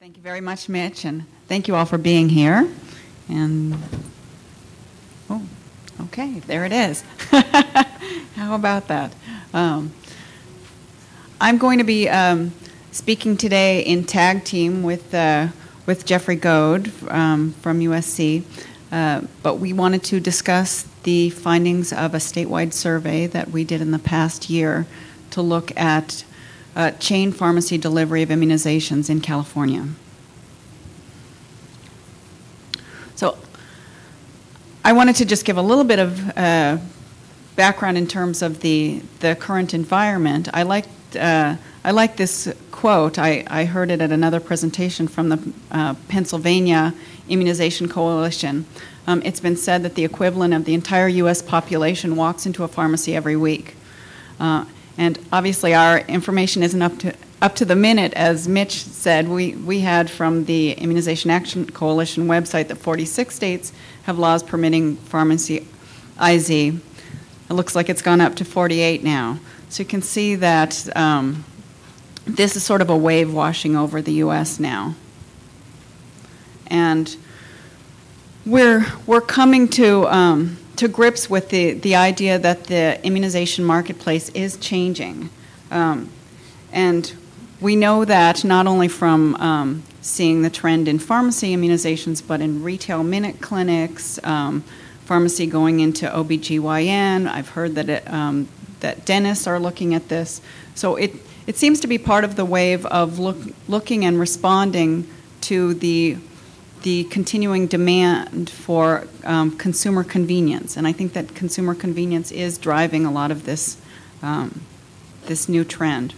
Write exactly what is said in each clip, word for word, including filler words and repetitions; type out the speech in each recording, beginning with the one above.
Thank you very much, Mitch, and thank you all for being here. And, oh, okay, there it is. How about that? Um, I'm going to be um, speaking today in tag team with uh, with Jeffrey Goad um, from U S C, uh, but we wanted to discuss the findings of a statewide survey that we did in the past year to look at uh, chain pharmacy delivery of immunizations in California. So I wanted to just give a little bit of uh, background in terms of the, the current environment. I liked, uh, I like this quote. I, I heard it at another presentation from the uh, Pennsylvania Immunization Coalition. Um, it's been said that the equivalent of the entire U S population walks into a pharmacy every week. Uh, and obviously our information isn't up to up to the minute, as Mitch said. We, we had from the Immunization Action Coalition website that forty-six states have laws permitting pharmacy I Z. It looks like it's gone up to forty-eight now. So you can see that um, this is sort of a wave washing over the U S now. And we're, we're coming to, um, to grips with the, the idea that the immunization marketplace is changing. Um, and we know that not only from um, seeing the trend in pharmacy immunizations, but in retail minute clinics, um, pharmacy going into O B G Y N. I've heard that it, um, that dentists are looking at this. So it, it seems to be part of the wave of look, looking and responding to the, the continuing demand for um, consumer convenience. And I think that consumer convenience is driving a lot of this, um, this new trend.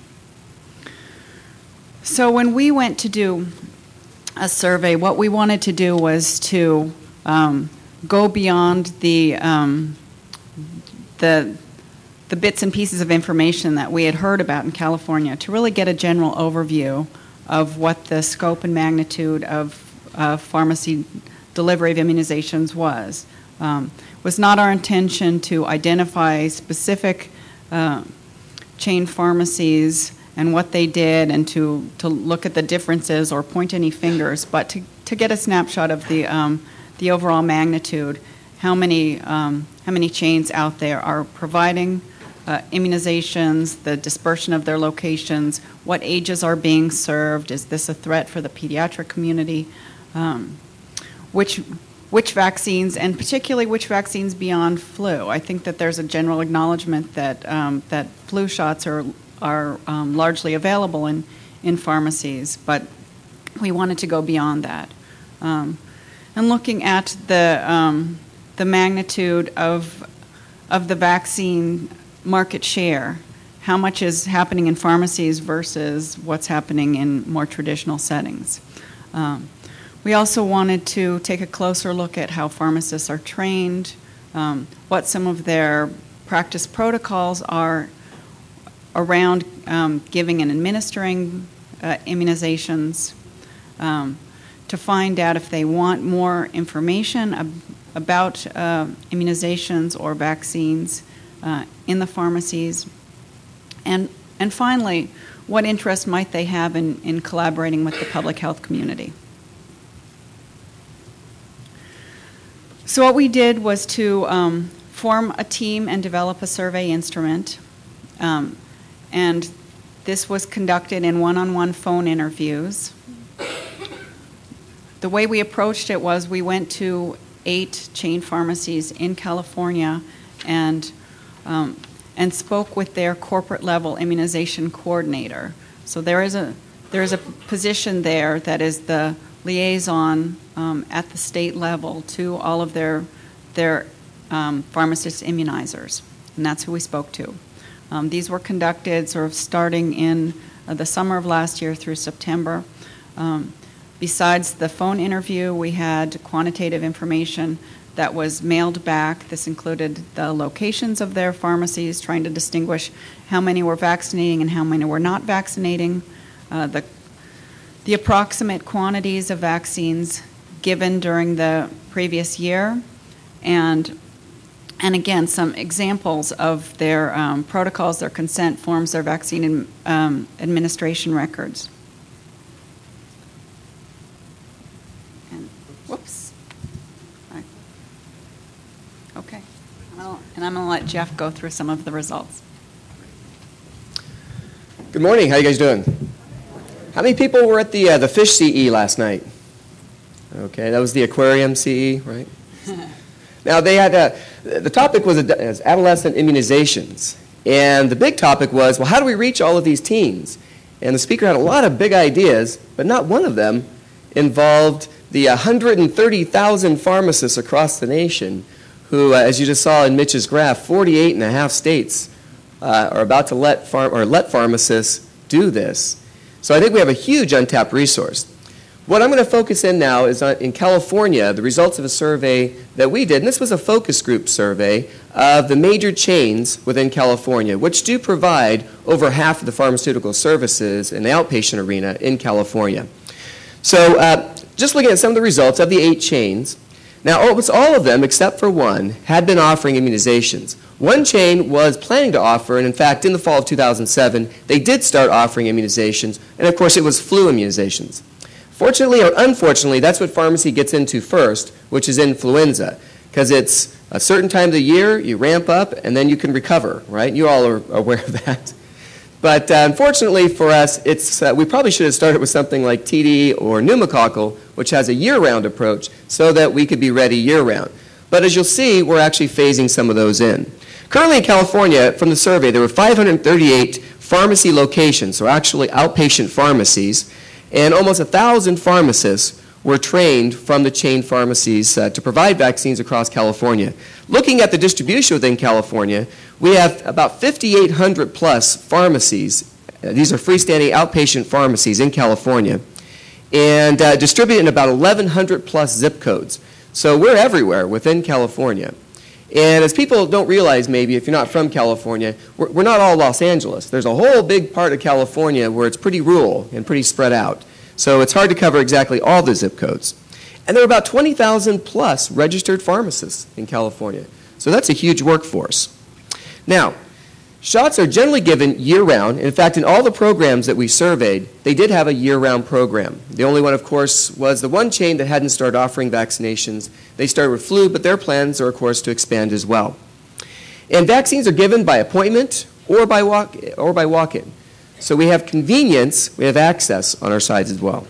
So when we went to do a survey, what we wanted to do was to um, go beyond the, um, the, the bits and pieces of information that we had heard about in California to really get a general overview of what the scope and magnitude of uh, pharmacy delivery of immunizations was. Um, it was not our intention to identify specific uh, chain pharmacies and what they did, and to, to look at the differences or point any fingers, but to, to get a snapshot of the, um, the overall magnitude, how many, um, how many chains out there are providing uh, immunizations, the dispersion of their locations, what ages are being served, is this a threat for the pediatric community, um, which, which vaccines, and particularly which vaccines beyond flu. I think that there's a general acknowledgement that, um, that flu shots are are um, largely available in, in pharmacies, but we wanted to go beyond that. Um, and looking at the, um, the magnitude of, of the vaccine market share, how much is happening in pharmacies versus what's happening in more traditional settings. Um, we also wanted to take a closer look at how pharmacists are trained, um, what some of their practice protocols are around um, giving and administering uh, immunizations, um, to find out if they want more information ab about uh, immunizations or vaccines uh, in the pharmacies, and, and finally, what interest might they have in, in collaborating with the public health community. So what we did was to um, form a team and develop a survey instrument. Um, And this was conducted in one-on-one phone interviews. The way we approached it was we went to eight chain pharmacies in California and, um, and spoke with their corporate level immunization coordinator. So there is a, there is a position there that is the liaison um, at the state level to all of their, their um, pharmacist immunizers, and that's who we spoke to. Um, these were conducted sort of starting in uh, the summer of last year through September. Um, besides the phone interview, we had quantitative information that was mailed back. This included the locations of their pharmacies, trying to distinguish how many were vaccinating and how many were not vaccinating, uh, the, the approximate quantities of vaccines given during the previous year, and And again, some examples of their um, protocols, their consent forms, their vaccine um, administration records. Whoops. I- Okay. I'll- And I'm going to let Jeff go through some of the results. Good morning. How you guys doing? How many people were at the uh, the fish C E last night? Okay, that was the aquarium C E, right? Now they had uh, the topic was adolescent immunizations, and the big topic was, well, how do we reach all of these teens? And the speaker had a lot of big ideas, but not one of them involved the one hundred thirty thousand pharmacists across the nation who, uh, as you just saw in Mitch's graph, forty-eight and a half states uh, are about to let pharm- or let pharmacists do this. So I think we have a huge untapped resource. What I'm going to focus in now is on, in California, the results of a survey that we did, and this was a focus group survey of the major chains within California, which do provide over half of the pharmaceutical services in the outpatient arena in California. So uh, just looking at some of the results of the eight chains, now almost all of them, except for one, had been offering immunizations. One chain was planning to offer, and in fact, in the fall of two thousand seven, they did start offering immunizations, and of course it was flu immunizations. Fortunately or unfortunately, that's what pharmacy gets into first, which is influenza, because it's a certain time of the year, you ramp up, and then you can recover, right? You all are aware of that. But uh, unfortunately for us, it's, uh, we probably should have started with something like T D or pneumococcal, which has a year-round approach, so that we could be ready year-round. But as you'll see, we're actually phasing some of those in. Currently in California, from the survey, there were five hundred thirty-eight pharmacy locations, so actually outpatient pharmacies, and almost one thousand pharmacists were trained from the chain pharmacies uh, to provide vaccines across California. Looking at the distribution within California, we have about fifty-eight hundred plus pharmacies. Uh, these are freestanding outpatient pharmacies in California, and uh, distributed in about eleven hundred plus zip codes. So we're everywhere within California. And as people don't realize maybe, if you're not from California, we're, we're not all Los Angeles. There's a whole big part of California where it's pretty rural and pretty spread out. So it's hard to cover exactly all the zip codes. And there are about twenty thousand plus registered pharmacists in California. So that's a huge workforce. Now, shots are generally given year-round. In fact, in all the programs that we surveyed, they did have a year-round program. The only one, of course, was the one chain that hadn't started offering vaccinations. They started with flu, but their plans are, of course, to expand as well. And vaccines are given by appointment or by walk or by walk-in. So we have convenience, we have access on our sides as well.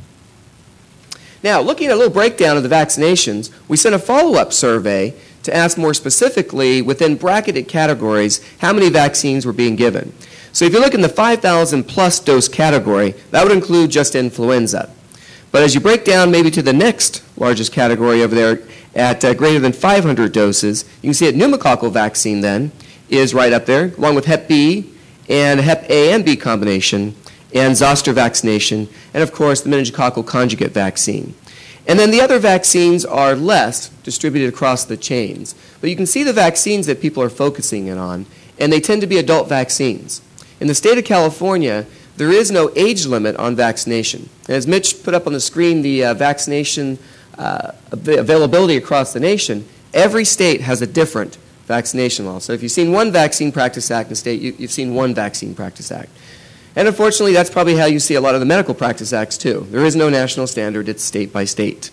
Now, looking at a little breakdown of the vaccinations, we sent a follow-up survey to ask more specifically within bracketed categories how many vaccines were being given. So if you look in the five thousand plus dose category, that would include just influenza. But as you break down maybe to the next largest category over there at uh, greater than five hundred doses, you can see that pneumococcal vaccine then is right up there, along with Hep B and Hep A and B combination, and zoster vaccination, and of course the meningococcal conjugate vaccine. And then the other vaccines are less distributed across the chains. But you can see the vaccines that people are focusing in on, and they tend to be adult vaccines. In the state of California, there is no age limit on vaccination. And as Mitch put up on the screen the uh, vaccination uh, availability across the nation, every state has a different vaccination law. So if you've seen one Vaccine Practice Act in the state, you, you've seen one Vaccine Practice Act. And unfortunately, that's probably how you see a lot of the medical practice acts too. There is no national standard, it's state by state.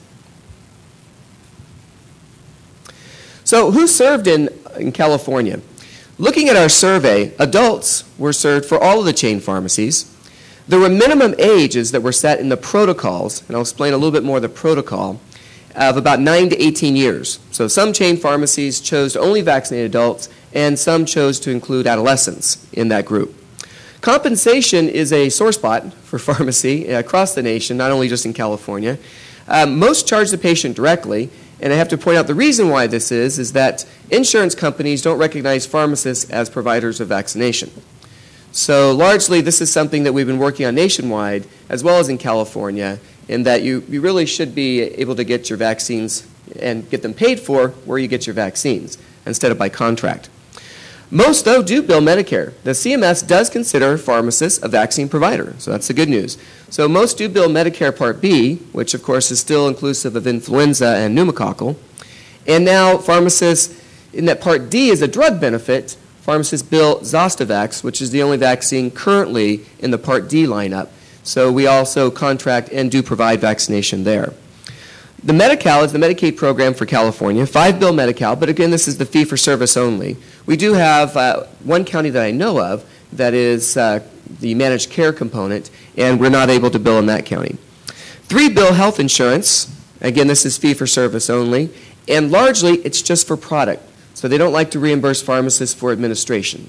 So who served in, in California? Looking at our survey, adults were served for all of the chain pharmacies. There were minimum ages that were set in the protocols, and I'll explain a little bit more of the protocol, of about nine to eighteen years. So some chain pharmacies chose to only vaccinate adults, and some chose to include adolescents in that group. Compensation is a sore spot for pharmacy across the nation, not only just in California. Um, most charge the patient directly, and I have to point out the reason why this is, is that insurance companies don't recognize pharmacists as providers of vaccination. So largely this is something that we've been working on nationwide, as well as in California, in that you, you really should be able to get your vaccines and get them paid for where you get your vaccines, instead of by contract. Most, though, do bill Medicare. The C M S does consider pharmacists a vaccine provider, so that's the good news. So most do bill Medicare Part B, which of course is still inclusive of influenza and pneumococcal. And now pharmacists, in that Part D is a drug benefit, pharmacists bill Zostavax, which is the only vaccine currently in the Part D lineup. So we also contract and do provide vaccination there. The Medi-Cal is the Medicaid program for California, five-bill Medi-Cal, but again, this is the fee-for-service only. We do have uh, one county that I know of that is uh, the managed care component, and we're not able to bill in that county. Three-bill health insurance, again, this is fee-for-service only, and largely it's just for product, so they don't like to reimburse pharmacists for administration.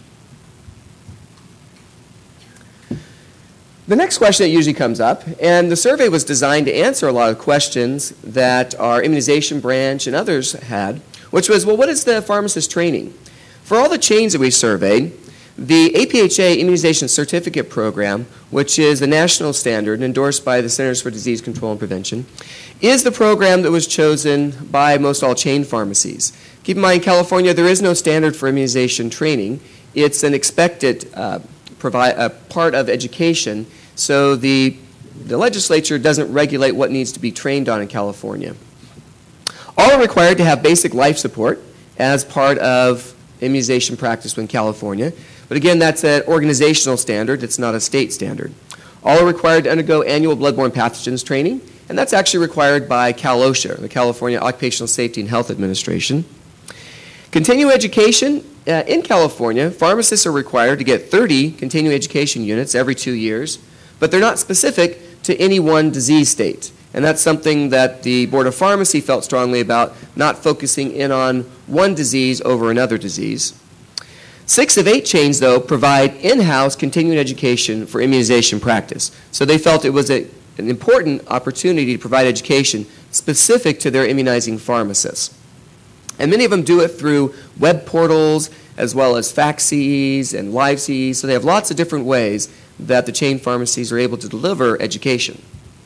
The next question that usually comes up, and the survey was designed to answer a lot of questions that our immunization branch and others had, which was, well, what is the pharmacist training? For all the chains that we surveyed, the A P H A Immunization Certificate Program, which is the national standard endorsed by the Centers for Disease Control and Prevention, is the program that was chosen by most all chain pharmacies. Keep in mind, in California, there is no standard for immunization training. It's an expected uh, provide, uh, part of education, so the, the legislature doesn't regulate what needs to be trained on in California. All are required to have basic life support as part of immunization practice in California. But again, that's an organizational standard. It's not a state standard. All are required to undergo annual bloodborne pathogens training, and that's actually required by Cal OSHA, the California Occupational Safety and Health Administration. Continuing education, uh, in California, pharmacists are required to get thirty continuing education units every two years, but they're not specific to any one disease state. And that's something that the Board of Pharmacy felt strongly about, not focusing in on one disease over another disease. Six of eight chains, though, provide in-house continuing education for immunization practice. So they felt it was a, an important opportunity to provide education specific to their immunizing pharmacists. And many of them do it through web portals as well as fax C Es and live C Es. So they have lots of different ways that the chain pharmacies are able to deliver education.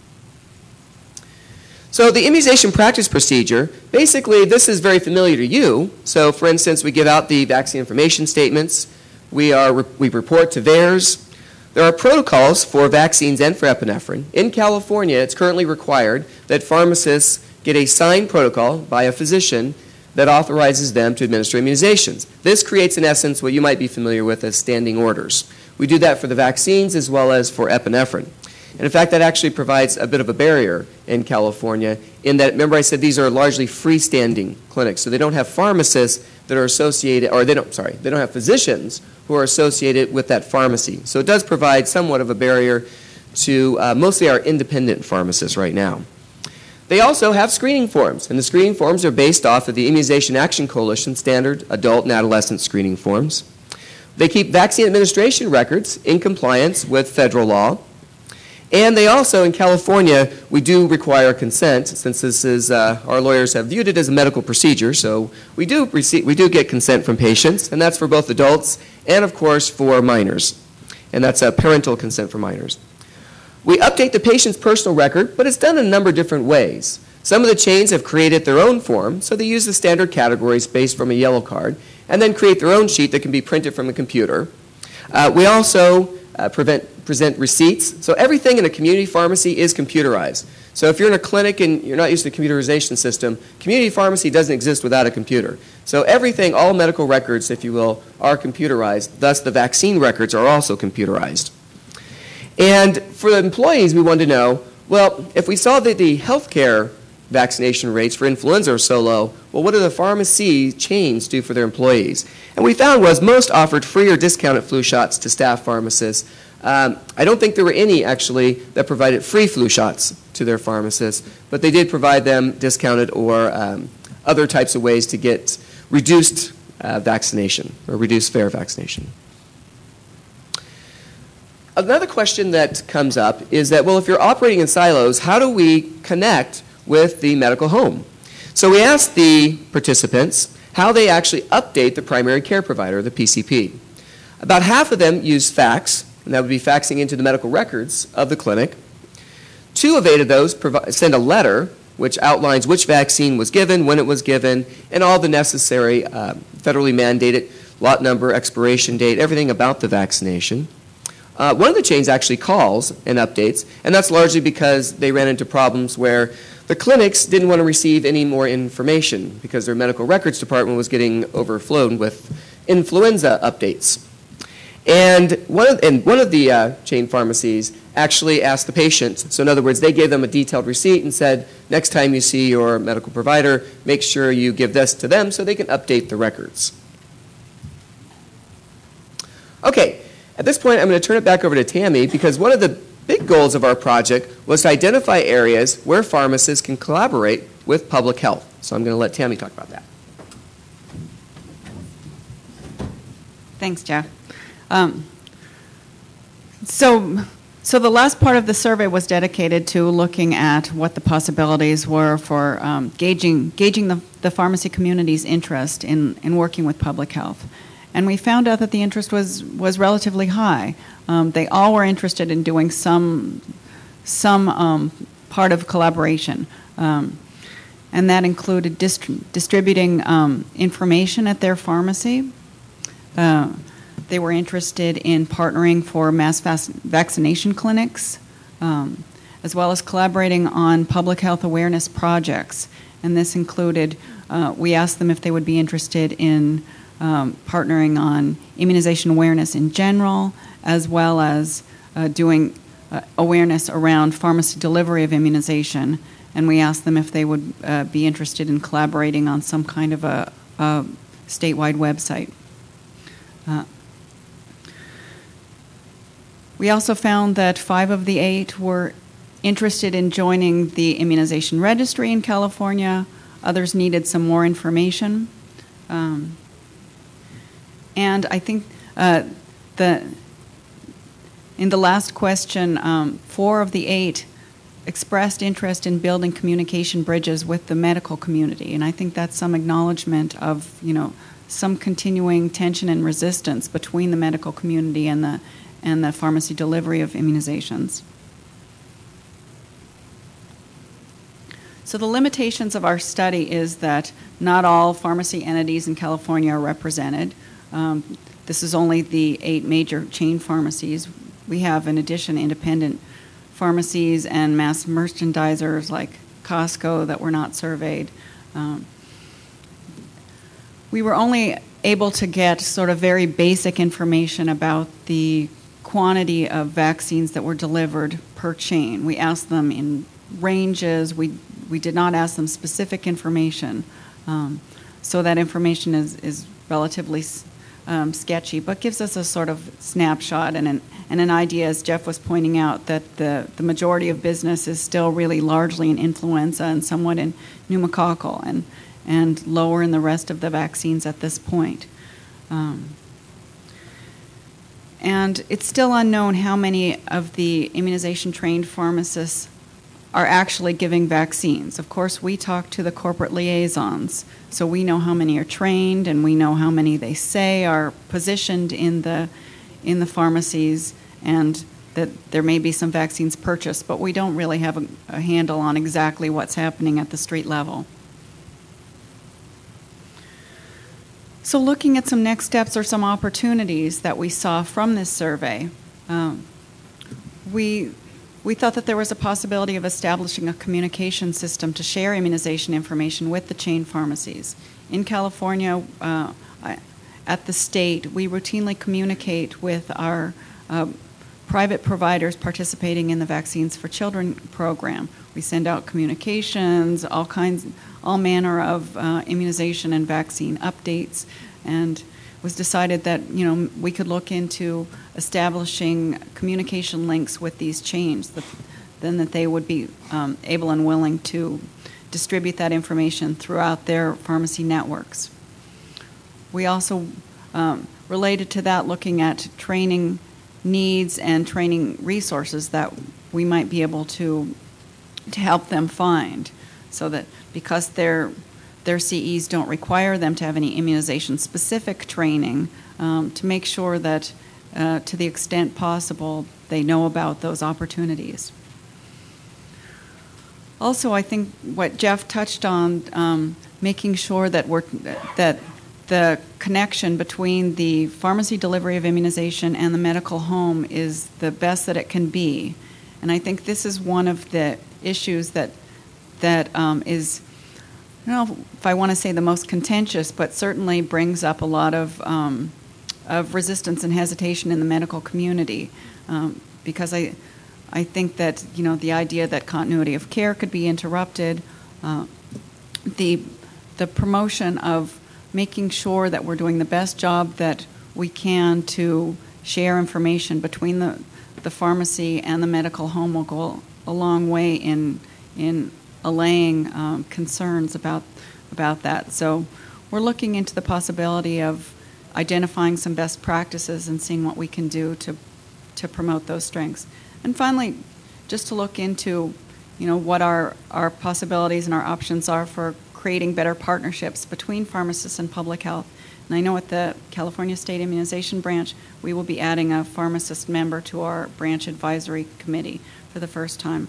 So the immunization practice procedure, basically this is very familiar to you. So for instance, we give out the vaccine information statements. We, are, we report to V A E R S. There are protocols for vaccines and for epinephrine. In California, it's currently required that pharmacists get a signed protocol by a physician that authorizes them to administer immunizations. This creates, in essence, what you might be familiar with as standing orders. We do that for the vaccines as well as for epinephrine. And in fact, that actually provides a bit of a barrier in California in that, remember I said these are largely freestanding clinics, so they don't have pharmacists that are associated, or they don't, sorry, they don't have physicians who are associated with that pharmacy. So it does provide somewhat of a barrier to uh, mostly our independent pharmacists right now. They also have screening forms, and the screening forms are based off of the Immunization Action Coalition standard adult and adolescent screening forms. They keep vaccine administration records in compliance with federal law. And they also, in California, we do require consent, since this is, uh, our lawyers have viewed it as a medical procedure, so we do, receive, we do get consent from patients, and that's for both adults and, of course, for minors. And that's a parental consent for minors. We update the patient's personal record, but it's done in a number of different ways. Some of the chains have created their own form, so they use the standard categories based from a yellow card, and then create their own sheet that can be printed from a computer. Uh, we also uh, prevent, present receipts. So everything in a community pharmacy is computerized. So if you're in a clinic and you're not used to the computerization system, community pharmacy doesn't exist without a computer. So everything, all medical records, if you will, are computerized. Thus, the vaccine records are also computerized. And for the employees, we wanted to know, well, if we saw that the healthcare vaccination rates for influenza are so low, well, what do the pharmacy chains do for their employees? And we found was most offered free or discounted flu shots to staff pharmacists. Um, I don't think there were any, actually, that provided free flu shots to their pharmacists, but they did provide them discounted or um, other types of ways to get reduced uh, vaccination or reduced fare vaccination. Another question that comes up is that, well, if you're operating in silos, how do we connect with the medical home? So we asked the participants how they actually update the primary care provider, the P C P. About half of them use fax, and that would be faxing into the medical records of the clinic. Two of eight of those provide, send a letter which outlines which vaccine was given, when it was given, and all the necessary uh, federally mandated lot number, expiration date, everything about the vaccination. Uh, one of the chains actually calls and updates, and that's largely because they ran into problems where the clinics didn't want to receive any more information because their medical records department was getting overflowed with influenza updates. And one of, and one of the uh, chain pharmacies actually asked the patient, so in other words, they gave them a detailed receipt and said, next time you see your medical provider, make sure you give this to them so they can update the records. Okay, at this point I'm going to turn it back over to Tammy, because one of the big goals of our project was to identify areas where pharmacists can collaborate with public health. So I'm going to let Tammy talk about that. Thanks, Jeff. Um, so, so the last part of the survey was dedicated to looking at what the possibilities were for um, gauging, gauging the, the pharmacy community's interest in, in working with public health. And we found out that the interest was, was relatively high. Um, they all were interested in doing some, some um, part of collaboration. Um, and that included dist- distributing um, information at their pharmacy. Uh, they were interested in partnering for mass vac- vaccination clinics, um, as well as collaborating on public health awareness projects. And this included, uh, we asked them if they would be interested in um, partnering on immunization awareness in general, as well as uh, doing uh, awareness around pharmacy delivery of immunization. And we asked them if they would uh, be interested in collaborating on some kind of a, a statewide website. Uh, we also found that five of the eight were interested in joining the immunization registry in California. Others needed some more information. Um, and I think uh, the in the last question, um, four of the eight expressed interest in building communication bridges with the medical community. And I think that's some acknowledgement of, you know, some continuing tension and resistance between the medical community and the and the pharmacy delivery of immunizations. So the limitations of our study is that not all pharmacy entities in California are represented. Um, this is only the eight major chain pharmacies. We have, in addition, independent pharmacies and mass merchandisers like Costco that were not surveyed. Um, we were only able to get sort of very basic information about the quantity of vaccines that were delivered per chain. We asked them in ranges. We we did not ask them specific information. Um, so that information is, is relatively um, sketchy, but gives us a sort of snapshot and an, and an idea, as Jeff was pointing out, that the, the majority of business is still really largely in influenza and somewhat in pneumococcal, and and lower in the rest of the vaccines at this point. Um, and it's still unknown how many of the immunization-trained pharmacists are actually giving vaccines. Of course, we talk to the corporate liaisons, so we know how many are trained, and we know how many they say are positioned in the in the pharmacies, and that there may be some vaccines purchased, but we don't really have a, a handle on exactly what's happening at the street level. So looking at some next steps or some opportunities that we saw from this survey, um, we we thought that there was a possibility of establishing a communication system to share immunization information with the chain pharmacies. In California, uh, at the state, we routinely communicate with our uh, private providers participating in the Vaccines for Children program. We send out communications, all kinds, all manner of uh, immunization and vaccine updates, and it was decided that, you know, we could look into establishing communication links with these chains, that, then that they would be um, able and willing to distribute that information throughout their pharmacy networks. We also, um, related to that, looking at training needs and training resources that we might be able to to help them find, so that because their their C Es don't require them to have any immunization-specific training, um, to make sure that, uh, to the extent possible, they know about those opportunities. Also, I think what Jeff touched on, um, making sure that we're that the connection between the pharmacy delivery of immunization and the medical home is the best that it can be. And I think this is one of the issues that that um, is, I don't know if I want to say the most contentious, but certainly brings up a lot of um, of resistance and hesitation in the medical community, um, because I, I think that, you know, the idea that continuity of care could be interrupted, uh, the, the promotion of making sure that we're doing the best job that we can to share information between the, the pharmacy and the medical home will go a long way in, in allaying um, concerns about, about that. So we're looking into the possibility of identifying some best practices and seeing what we can do to, to promote those strengths. And finally, just to look into, you know, what our, our possibilities and our options are for creating better partnerships between pharmacists and public health. And I know at the California State Immunization Branch, we will be adding a pharmacist member to our branch advisory committee for the first time.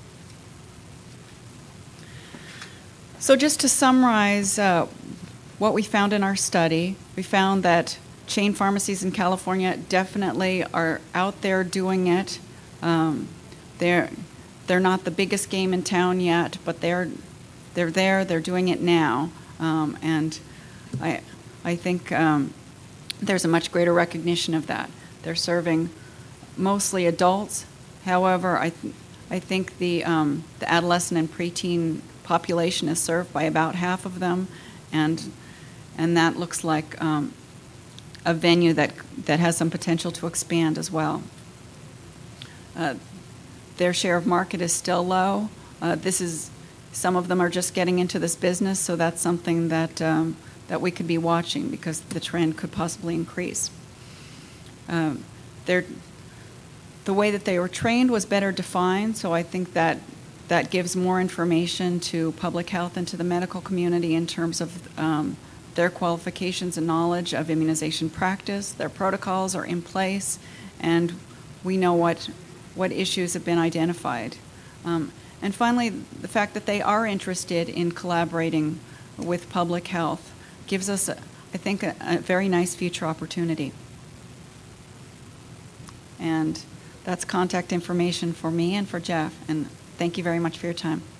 So just to summarize uh, what we found in our study, we found that chain pharmacies in California definitely are out there doing it. Um, they're, they're not the biggest game in town yet, but they're, they're there, they're doing it now. Um, and I, I think um, there's a much greater recognition of that. They're serving mostly adults. However, I, th I think the, um, the adolescent and preteen population is served by about half of them, and, and that looks like um, a venue that, that has some potential to expand as well. Uh, their share of market is still low. Uh, this is, some of them are just getting into this business, so that's something that, um, that we could be watching because the trend could possibly increase. Um, they're, the way that they were trained was better defined, so I think that that gives more information to public health and to the medical community in terms of um, their qualifications and knowledge of immunization practice. Their protocols are in place, and we know what, what issues have been identified. Um, and finally, the fact that they are interested in collaborating with public health gives us, a, I think, a, a very nice future opportunity. And that's contact information for me and for Jeff. And thank you very much for your time.